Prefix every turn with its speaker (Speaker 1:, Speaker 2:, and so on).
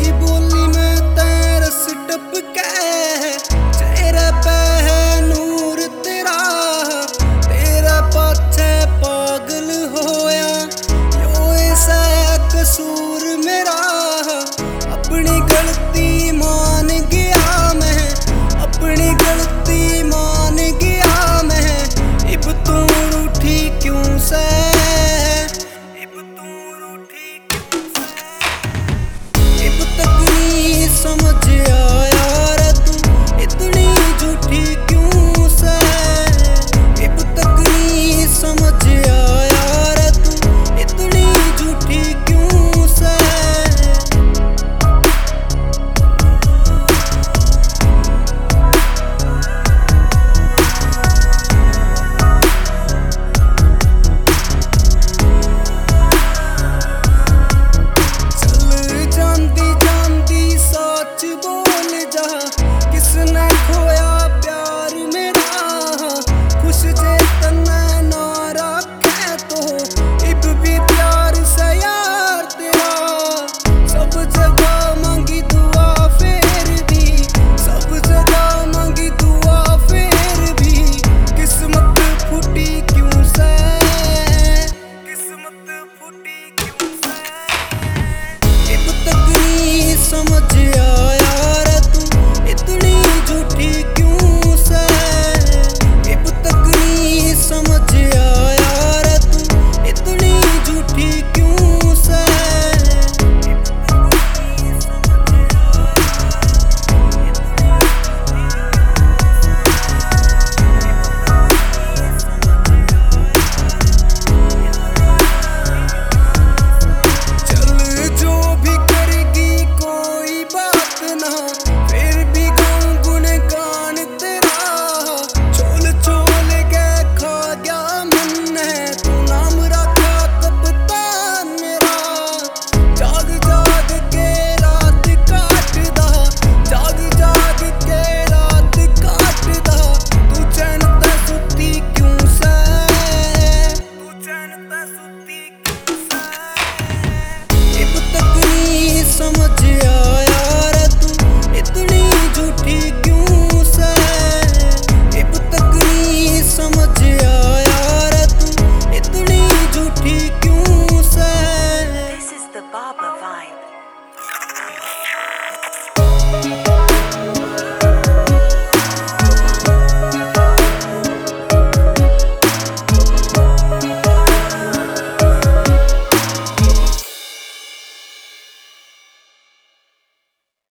Speaker 1: तेरी बोली में तरस टपके, चेहरे पे है नूर तेरा, तेरा पाछे पागल होया, यो ऐसा कसूर मेरा। अपनी गलती मान गया मैं, अपनी गलती मान गया मैं। इब तू रूठी क्यों से, इब तू रूठी क्यों से, इब तक नहीं समझ